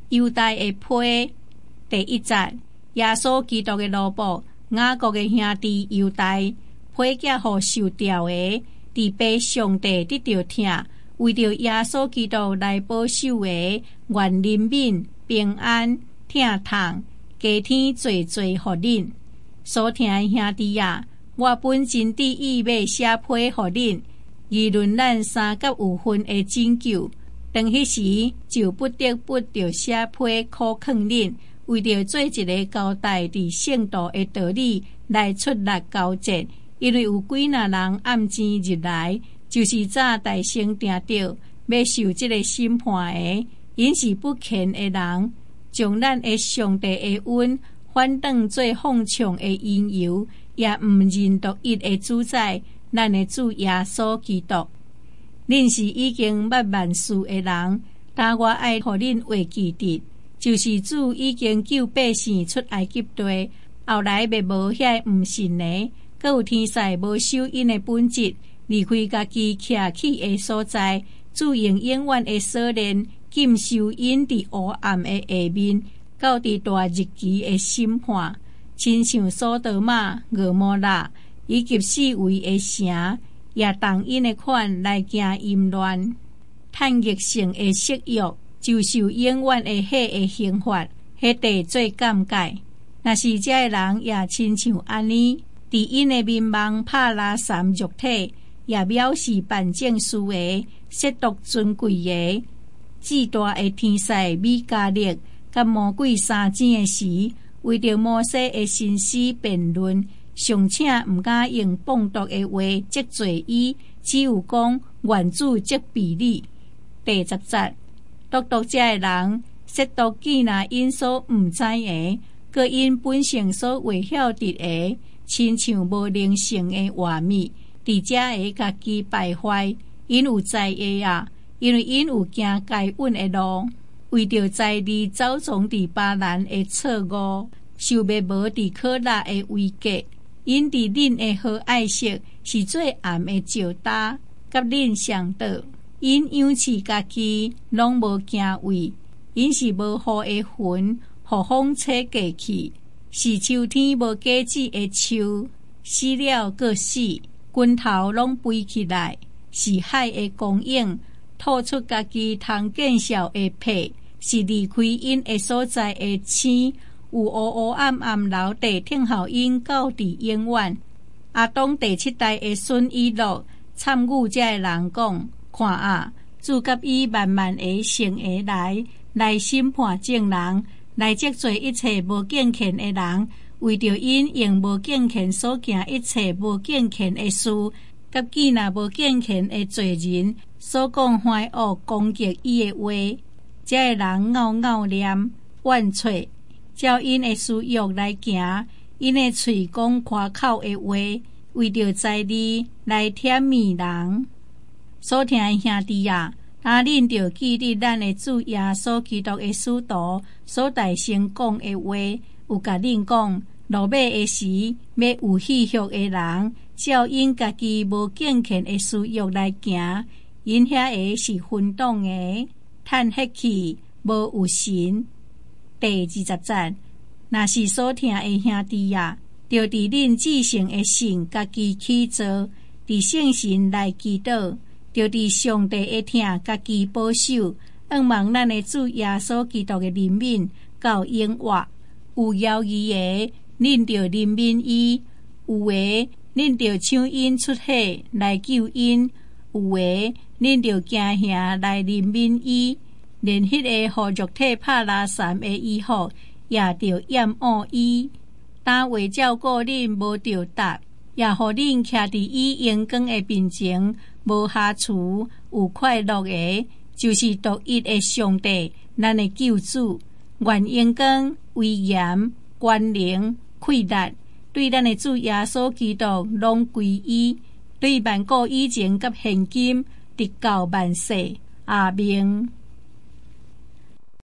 犹大的批。第1節，耶穌基督的奴僕雅各的兄弟猶大，批寄予受調的，佇被上帝得到疼，為着耶穌基督來保守的，願人民平安疼痛，加添濟濟予恁。所聽的兄弟啊，我本真旨意要寫批予恁，議論咱三甲有分的拯救。當迄時就不得不着寫批考勸恁，為着做一個交代佇聖道的道理來出力交戰。因為有幾若人暗前入來，就是早大先定着要受這個審判的，因是不虔的人，將咱的上帝的恩反當做諷刺的因由，也毋認獨一的主宰，咱的主耶穌基督。恁是已經捌萬事的人，但我愛予恁會記得，就是主已經救百姓出埃及地，後來要無遐毋信的，閣有天使無守因的本質，離開家己徛起的所在，主用永遠的鎖鏈禁收因佇黑暗的下面，到佇大日期的審判，親像索多瑪、蛾摩拉以及四圍的城，也當因的款來行淫亂，趁逆性的色欲，就受永遠的火的刑罰，迄地最尷尬。若是這個人也親像安尼，佇因的面盲拍拉三肉體，也藐視辦證書的，褻瀆尊貴的，至大的天使米迦勒甲魔鬼相爭的時，為着摩西的先師辯論，尚且毋敢用謗讟的話責罪伊，只有講願主責備你。第10節，獨這個人褻瀆既若因所毋知的，閣因本性所未曉得的，親像無靈性的話物，佇遮個家己敗壞，因有災厄啊！因為因有行該穩的路，為着在地走從佇巴蘭的錯誤，受滅無佇可拉的威脅。因佇恁的好愛色是最暗的石搭，甲恁相倒。因仰飼家己，攏無敬畏。因是無雨的雲，互風吹過去，是秋天無果子的樹，死了閣死，根頭攏飛起來，是海的光影，吐出家己通見效的皮，是離開因的所在的星，有烏烏暗暗留地聽候因到佇永遠。阿東第7代的孫以諾參與這個人講，看啊，主甲伊慢慢的成下來審判眾人，來責罪一切無敬虔的人，為着因用無敬虔所行一切無敬虔的事，甲既若無敬虔的罪人所講壞惡攻擊伊的話，這個人拗拗念怨啜，照因的私欲來行，因的嘴講誇口的話，為着在地來舔蜜人。所聽的兄弟啊，他恁着記得咱的主耶穌基督的使徒所大聲講的話，有甲恁講，落尾的時要有喜悅的人，照因家己無敬虔的私欲來行，因遐個是混黨的，趁血氣無有神。第20節，若是所聽的兄弟啊，着佇恁至聖的神家己去做，佇聖神來祈禱，着佇上帝的疼家己保守，盼望咱的主耶穌基督的憐憫到永遠。有猶豫的，恁着憐憫伊；有的，恁着搶因出血來救因；有的，恁着行兄來憐憫伊。連迄個互肉體拍拉散的醫好，也着厭惡伊。但為照顧恁無着答，也互恁徛佇伊陽光的面前，無瑕疵有快樂的，就是獨一的上帝，咱的救主。願陽光、威嚴、權能、氣力，對咱的主耶穌基督攏歸伊，對萬古以前甲現今直到萬世。阿們。